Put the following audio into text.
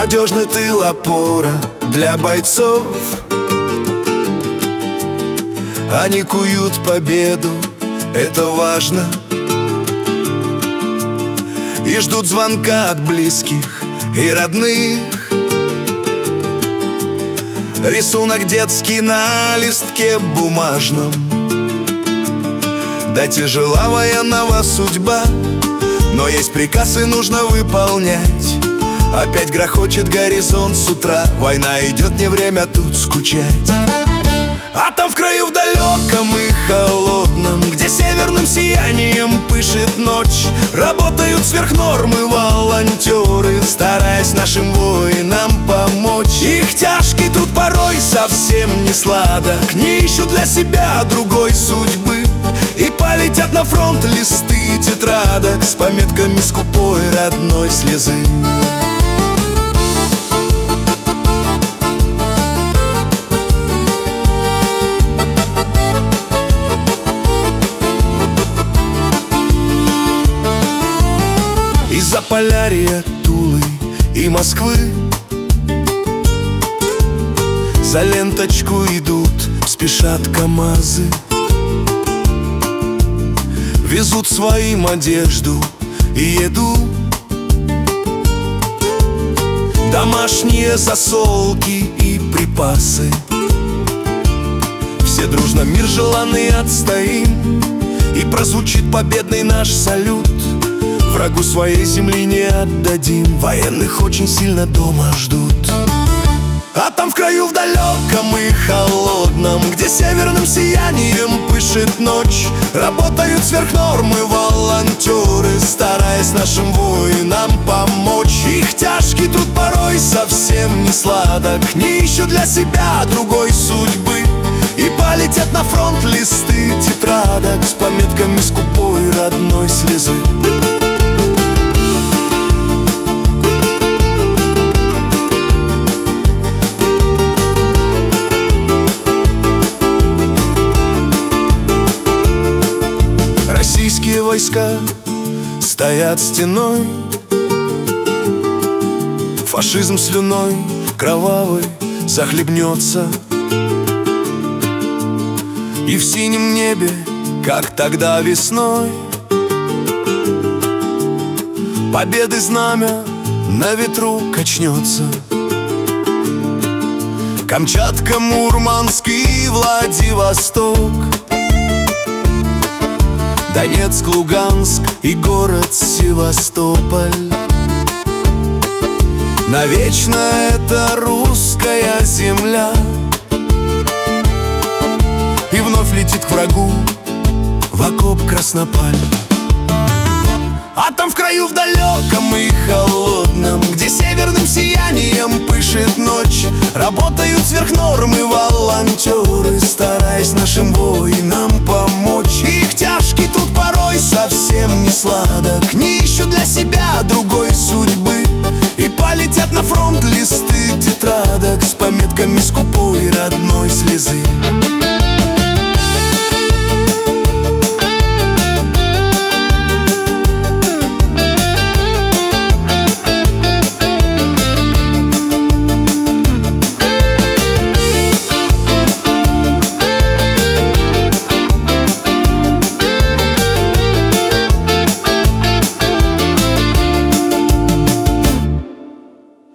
надежный тыл, опора для бойцов. Они куют победу, это важно, и ждут звонка от близких и родных. Рисунок детский на листке бумажном. Да тяжела военного судьба, но есть приказ и нужно выполнять. Опять грохочет горизонт с утра. Война идет, не время тут скучать. А там в краю в далеком и холодном, где северным сиянием пышет ночь, работают сверх нормы волонтеры, стараясь нашим воинам помочь. Их тяжкий труд порой совсем не сладок, не ищут для себя другой судьбы, и полетят на фронт листы тетрадок с пометками скупой родной слезы. Из-за Полярья, Тулы и Москвы за ленточку идут, спешат КамАЗы. Везут своим одежду и еду, домашние засолки и припасы. Все дружно мир желанный отстоим, и прозвучит победный наш салют. Врагу своей земли не отдадим, военных очень сильно дома ждут. А там в краю в далеком и холодном, где северным сиянием пышет ночь, работают сверх нормы волонтеры, стараясь нашим воинам помочь. Их тяжкий труд порой совсем не сладок, не ищут для себя другой судьбы, и полетят на фронт листы тетрадок с пометками скупой родной слезы. Российские войска стоят стеной, фашизм слюной кровавой захлебнется, и в синем небе, как тогда весной, победы знамя на ветру качнется. Камчатка, Мурманск и Владивосток, Донецк, Луганск и город Севастополь. Навечно это русская земля, и вновь летит к врагу в окоп Краснопаль. А там в краю в далеком и холодном, где северным сиянием пышет ночь, работают сверх нормы волонтеры,